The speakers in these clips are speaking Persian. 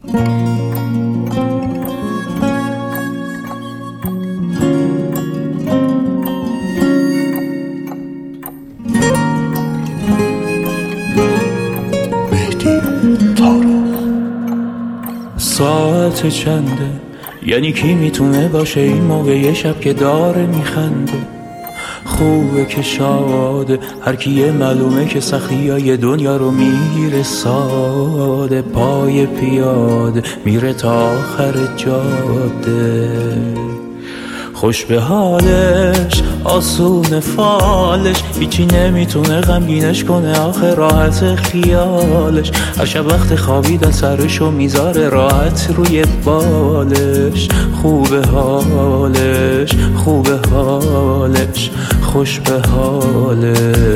ساعت چنده؟ یعنی کی میتونه باشه این موقع یه شب که داره میخنده؟ خوبه که شاده، هر کیه معلومه که سختیای دنیا رو میگیره ساده. پای پیاده میره تا آخر جاده، خوش به حالش، آسون فالش، هیچی نمیتونه غمگینش کنه آخه راحت خیالش. هر شب وقت خوابیدن سرشو میذاره راحت روی بالش. خوبه حالش، خوبه حالش، خوش به حالش.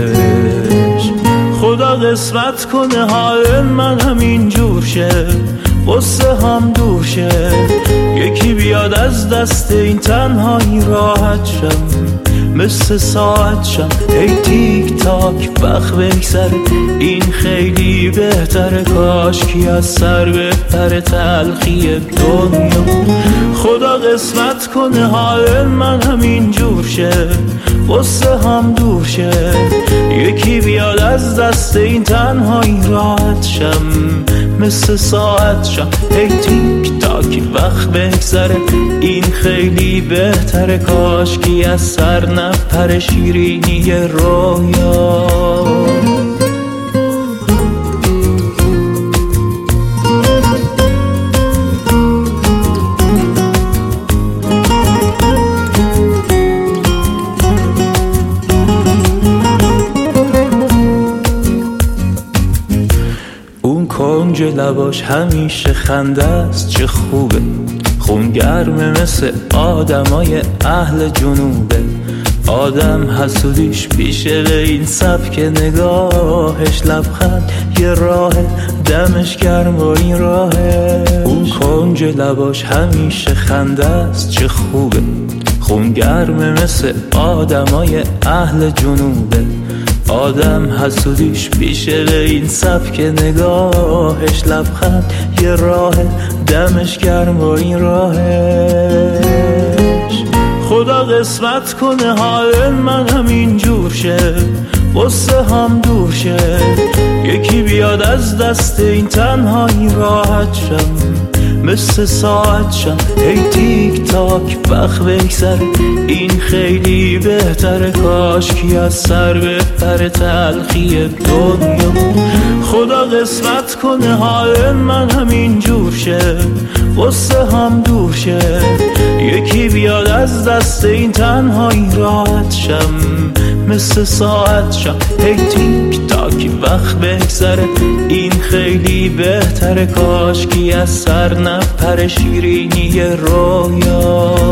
خدا قسمت کنه حال من همین جور شه، قصه هم دور شه، یکی بیاد از دست این تنهایی راحت شم، مثل ساعت شم. ای تیک تاک وقت بگذره، این خیلی بهتره، کاش کی از سر بهتره تلخی دنیا. خدا قسمت کنه حال من همین جور شه، قصه هم دور شه، یکی بیاد از دست این تنهایی راحت شم، مثل ساعت شم. ای تیک تاک وقت بگذره، این خیلی بهتره، کاش کی از سر نپره شیرینی رویا. کنج لباش همیشه خنده است، چه خوبه، خون گرمه مثل آدمای اهل جنوبه. آدم حسودیش پیشه به این سبک نگاهش، لبخند یه راه دمش گرم و این راهه. اون کنج لباش همیشه خنده است، چه خوبه، خون گرمه مثل آدمای اهل جنوبه. آدم حسودیش پیشه به این سبک نگاهش، لبخند یه راه دمش گرم و این راهش. خدا قسمت کنه حال من همین جور شه، قصه هم دور شه، یکی بیاد از دست این تنهایی راحت شم، مثل ساعت شم. ای تیک تاک وقت بگذره، این خیلی بهتره، کاش کی از سر بهتره تلخی دنیا. خدا قسمت کنه حال من همین جور شه، قصه هم دور شه، یکی بیاد از دست این تنهایی راحت شم، مثل ساعت شم. ای تیک تاک وقت بگذره، این خیلی بهتره، کاش کی از سر نپره شیرینی رویا.